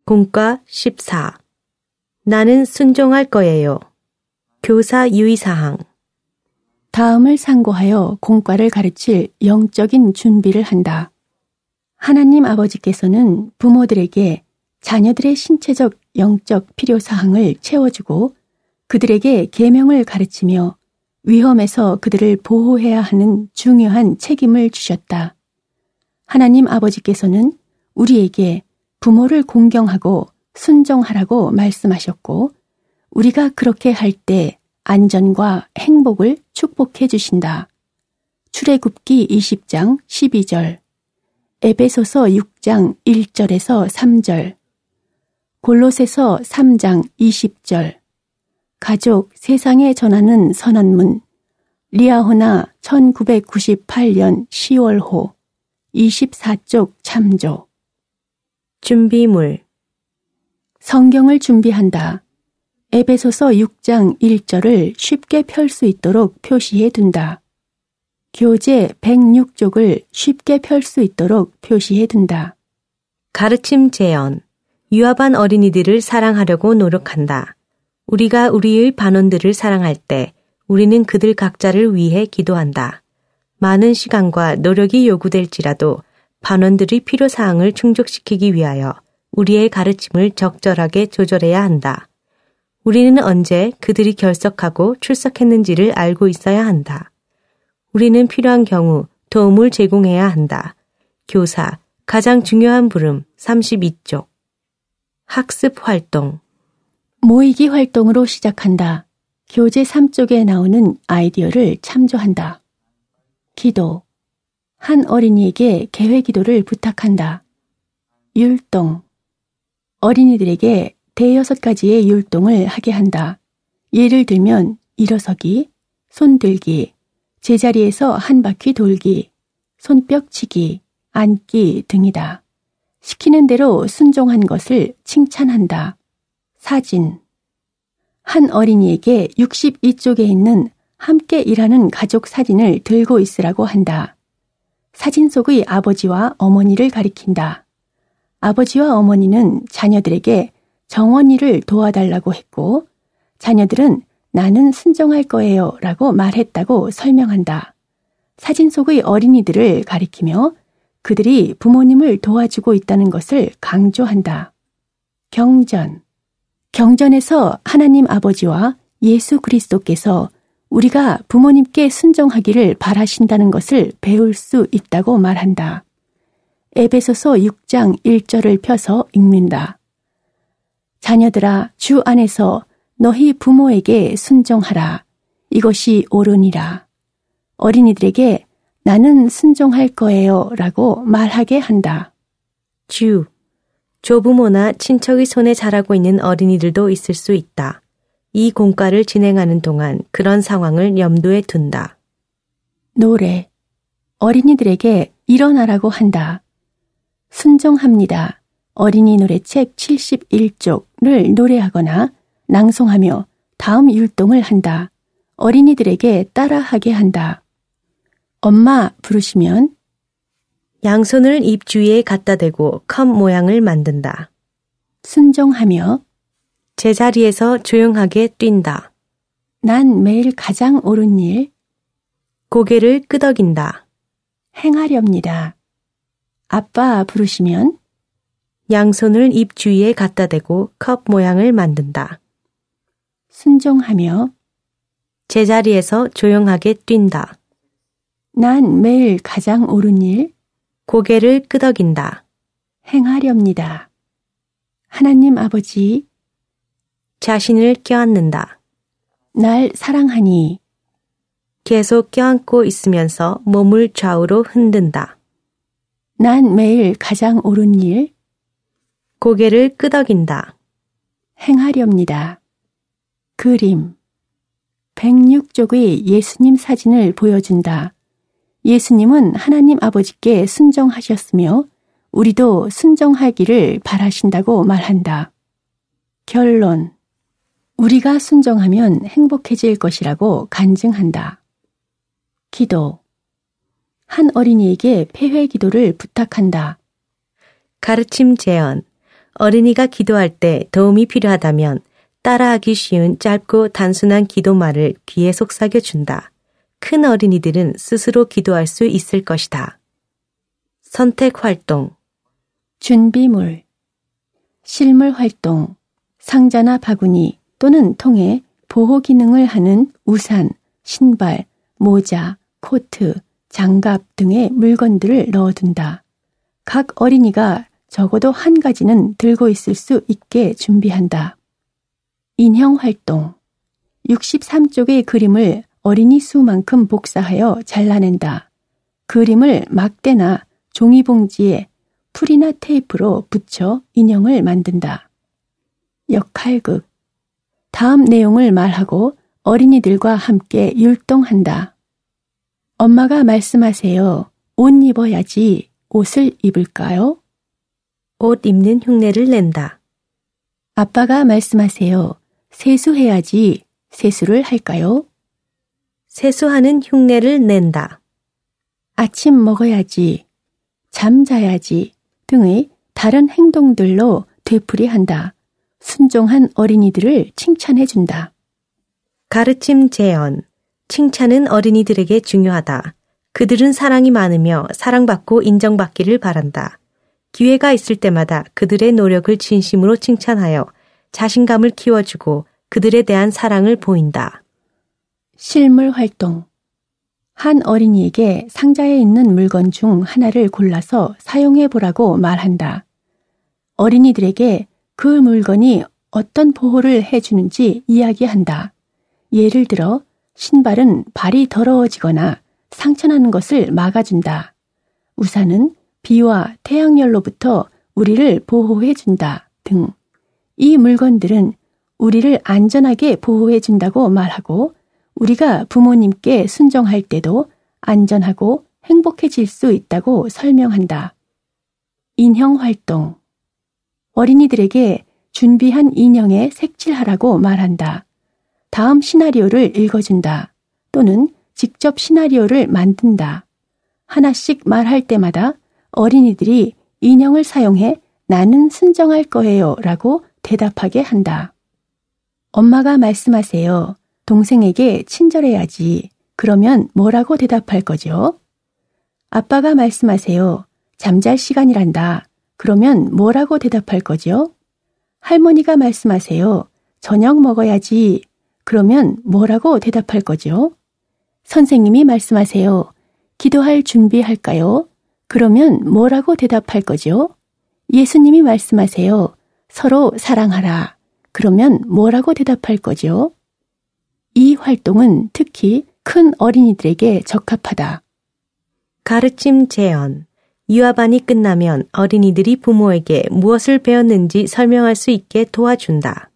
공과 14. 나는 순종할 거예요. 교사 유의사항. 다음을 상고하여 공과를 가르칠 영적인 준비를 한다. 하나님 아버지께서는 부모들에게 자녀들의 신체적, 영적 필요사항을 채워주고 그들에게 계명을 가르치며 위험에서 그들을 보호해야 하는 중요한 책임을 주셨다. 하나님 아버지께서는 우리에게 부모를 공경하고 순종하라고 말씀하셨고 우리가 그렇게 할 때 안전과 행복을 축복해 주신다. 출애굽기 20장 12절, 에베소서 6장 1절에서 3절, 골로새서 3장 20절, 가족 세상에 전하는 선언문, 리아호나 1998년 10월호 24쪽 참조. 준비물. 성경을 준비한다. 에베소서 6장 1절을 쉽게 펼 수 있도록 표시해 둔다. 교재 106쪽을 쉽게 펼 수 있도록 표시해 둔다. 가르침 재현. 유아반 어린이들을 사랑하려고 노력한다. 우리가 우리의 반원들을 사랑할 때 우리는 그들 각자를 위해 기도한다. 많은 시간과 노력이 요구될지라도 반원들의 필요사항을 충족시키기 위하여 우리의 가르침을 적절하게 조절해야 한다. 우리는 언제 그들이 결석하고 출석했는지를 알고 있어야 한다. 우리는 필요한 경우 도움을 제공해야 한다. 교사, 가장 중요한 부름 32쪽. 학습 활동. 모이기 활동으로 시작한다. 교재 3쪽에 나오는 아이디어를 참조한다. 기도. 한 어린이에게 개회 기도를 부탁한다. 율동. 어린이들에게 6가지의 율동을 하게 한다. 예를 들면 일어서기, 손들기, 제자리에서 한 바퀴 돌기, 손뼉치기, 앉기 등이다. 시키는 대로 순종한 것을 칭찬한다. 사진. 한 어린이에게 62쪽에 있는 함께 일하는 가족 사진을 들고 있으라고 한다. 사진 속의 아버지와 어머니를 가리킨다. 아버지와 어머니는 자녀들에게 정원일을 도와달라고 했고 자녀들은 나는 순종할 거예요 라고 말했다고 설명한다. 사진 속의 어린이들을 가리키며 그들이 부모님을 도와주고 있다는 것을 강조한다. 경전. 경전에서 하나님 아버지와 예수 그리스도께서 우리가 부모님께 순종하기를 바라신다는 것을 배울 수 있다고 말한다. 에베소서 6장 1절을 펴서 읽는다. 자녀들아, 주 안에서 너희 부모에게 순종하라. 이것이 옳으니라. 어린이들에게 나는 순종할 거예요 라고 말하게 한다. 주. 조부모나 친척의 손에 자라고 있는 어린이들도 있을 수 있다. 이 공과를 진행하는 동안 그런 상황을 염두에 둔다. 노래. 어린이들에게 일어나라고 한다. 순종합니다. 어린이 노래책 71쪽을 노래하거나 낭송하며 다음 율동을 한다. 어린이들에게 따라하게 한다. 엄마 부르시면 양손을 입 주위에 갖다 대고 컵 모양을 만든다. 순종하며 제자리에서 조용하게 뛴다. 난 매일 가장 옳은 일 고개를 끄덕인다. 행하렵니다. 아빠 부르시면 양손을 입 주위에 갖다 대고 컵 모양을 만든다. 순종하며 제자리에서 조용하게 뛴다. 난 매일 가장 옳은 일 고개를 끄덕인다. 행하렵니다. 하나님 아버지 자신을 껴안는다. 날 사랑하니 계속 껴안고 있으면서 몸을 좌우로 흔든다. 난 매일 가장 옳은 일 고개를 끄덕인다. 행하렵니다. 그림 106쪽의 예수님 사진을 보여준다. 예수님은 하나님 아버지께 순종하셨으며 우리도 순종하기를 바라신다고 말한다. 결론. 우리가 순종하면 행복해질 것이라고 간증한다. 기도. 한 어린이에게 폐회 기도를 부탁한다. 가르침 재현. 어린이가 기도할 때 도움이 필요하다면 따라하기 쉬운 짧고 단순한 기도말을 귀에 속삭여 준다. 큰 어린이들은 스스로 기도할 수 있을 것이다. 선택 활동. 준비물. 실물 활동. 상자나 바구니 또는 통에 보호 기능을 하는 우산, 신발, 모자, 코트, 장갑 등의 물건들을 넣어둔다. 각 어린이가 적어도 한 가지는 들고 있을 수 있게 준비한다. 인형 활동. 63쪽의 그림을 어린이 수만큼 복사하여 잘라낸다. 그림을 막대나 종이봉지에 풀이나 테이프로 붙여 인형을 만든다. 역할극. 다음 내용을 말하고 어린이들과 함께 율동한다. 엄마가 말씀하세요. 옷 입어야지. 옷을 입을까요? 옷 입는 흉내를 낸다. 아빠가 말씀하세요. 세수해야지. 세수를 할까요? 세수하는 흉내를 낸다. 아침 먹어야지. 잠 자야지. 등의 다른 행동들로 되풀이한다. 순종한 어린이들을 칭찬해준다. 가르침 재현. 칭찬은 어린이들에게 중요하다. 그들은 사랑이 많으며 사랑받고 인정받기를 바란다. 기회가 있을 때마다 그들의 노력을 진심으로 칭찬하여 자신감을 키워주고 그들에 대한 사랑을 보인다. 실물 활동. 한 어린이에게 상자에 있는 물건 중 하나를 골라서 사용해 보라고 말한다. 어린이들에게 그 물건이 어떤 보호를 해주는지 이야기한다. 예를 들어 신발은 발이 더러워지거나 상처나는 것을 막아준다. 우산은 비와 태양열로부터 우리를 보호해준다 등. 이 물건들은 우리를 안전하게 보호해준다고 말하고 우리가 부모님께 순종할 때도 안전하고 행복해질 수 있다고 설명한다. 인형 활동. 어린이들에게 준비한 인형에 색칠하라고 말한다. 다음 시나리오를 읽어준다. 또는 직접 시나리오를 만든다. 하나씩 말할 때마다 어린이들이 인형을 사용해 나는 순종할 거예요 라고 대답하게 한다. 엄마가 말씀하세요. 동생에게 친절해야지. 그러면 뭐라고 대답할 거죠? 아빠가 말씀하세요. 잠잘 시간이란다. 그러면 뭐라고 대답할 거죠? 할머니가 말씀하세요. 저녁 먹어야지. 그러면 뭐라고 대답할 거죠? 선생님이 말씀하세요. 기도할 준비할까요? 그러면 뭐라고 대답할 거죠? 예수님이 말씀하세요. 서로 사랑하라. 그러면 뭐라고 대답할 거죠? 이 활동은 특히 큰 어린이들에게 적합하다. 가르침 재현. 유아반이 끝나면 어린이들이 부모에게 무엇을 배웠는지 설명할 수 있게 도와준다.